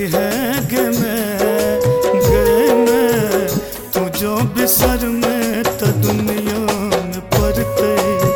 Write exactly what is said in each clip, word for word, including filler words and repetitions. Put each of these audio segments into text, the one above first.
है गे मैं गे मैं तू जो बिसर में तो दुनिया में परते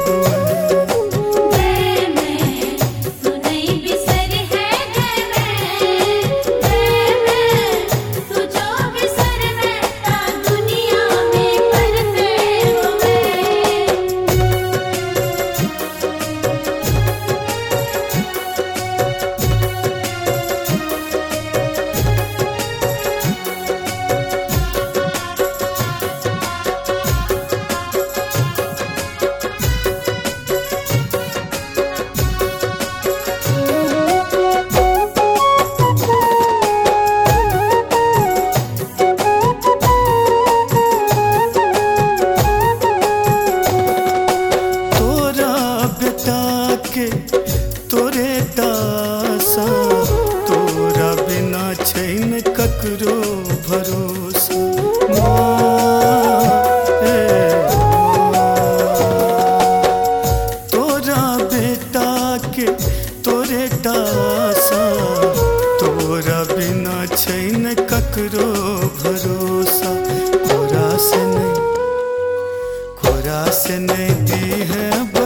तोरे दासा तोरा बिना छैन ककरो भरोसा तोरा बेटा के तोरे दासा तोरा बिना छैन ककरो भरोसा खोरा से नहीं खोरा से नहीं दी है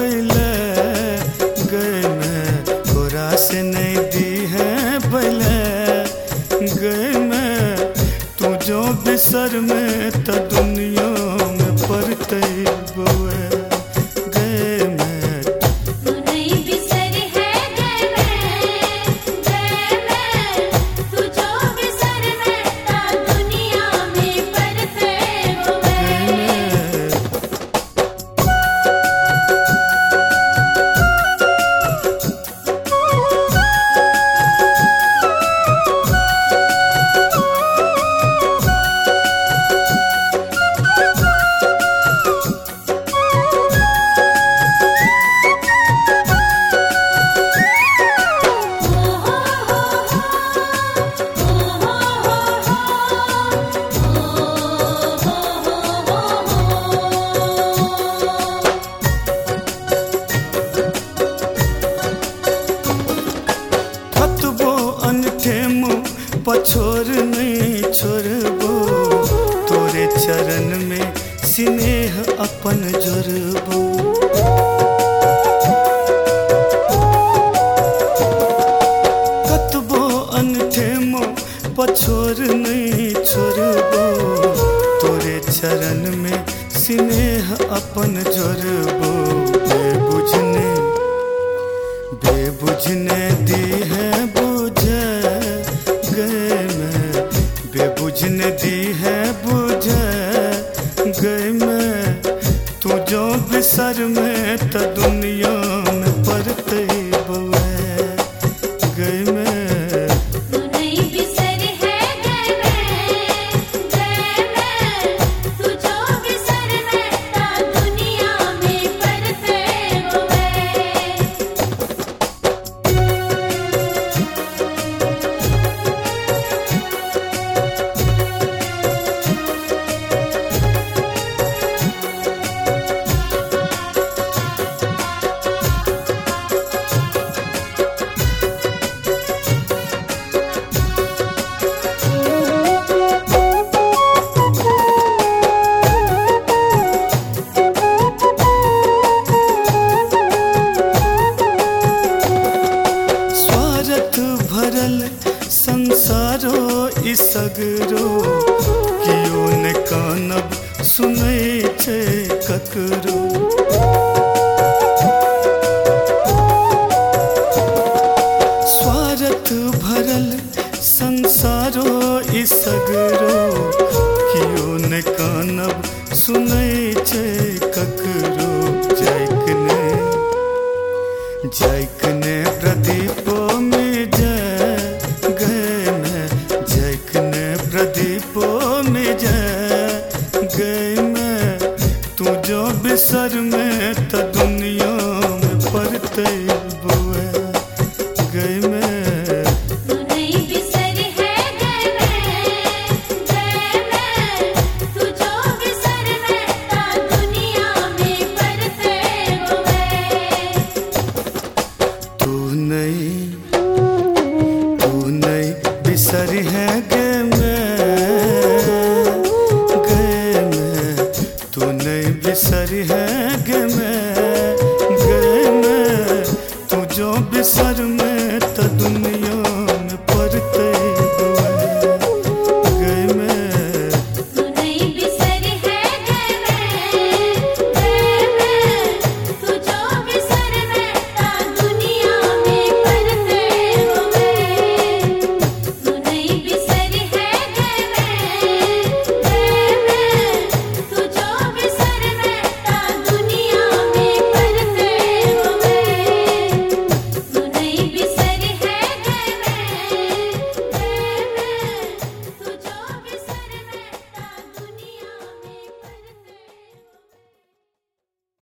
से नहीं दी है भले गए मैं तू जो बिसर में तो दुनिया में परते बोए गए मैं तू नहीं बिसर है गए मैं गए मैं तू जो बिसर में तो दुनिया में परते बोए पछोर नहीं छोड़बो तोरे चरण में स्नेह अपन जोड़बो कतबो अनठे मो पछोर नहीं छोड़बो तोरे चरण में स्नेह अपन जोड़बो बेबुझने बेबुझने दी है बेबुझने दी है बुझ गए मैं तू जो बिसर में तो दुनिया में परते बोए गए मैं तू नहीं बिसर है गए मैं गए मैं तू जो बिसर में तो दुनिया में परते बोए संसारो इसगरो कियो ने कानब सुनै छे ककरो स्वार्थ भरल संसारो इसगरो कियो ने कानब सुनै छे ककरो जाइकने जाइकने प्रदीपो में प्रदीपो में जा गए मैं तू जो बिसर में तो दुनिया में परते बोए गए मैं तू नहीं बिसर है गए मैं गए मैं तू जो बिसर में तो दुनिया में परते बोए तू नहीं तू नहीं बिसर बिसर है गए मैं गए मैं तू नहीं बिसर है गए मैं गए मैं तू जो बिसर में तो दुनिया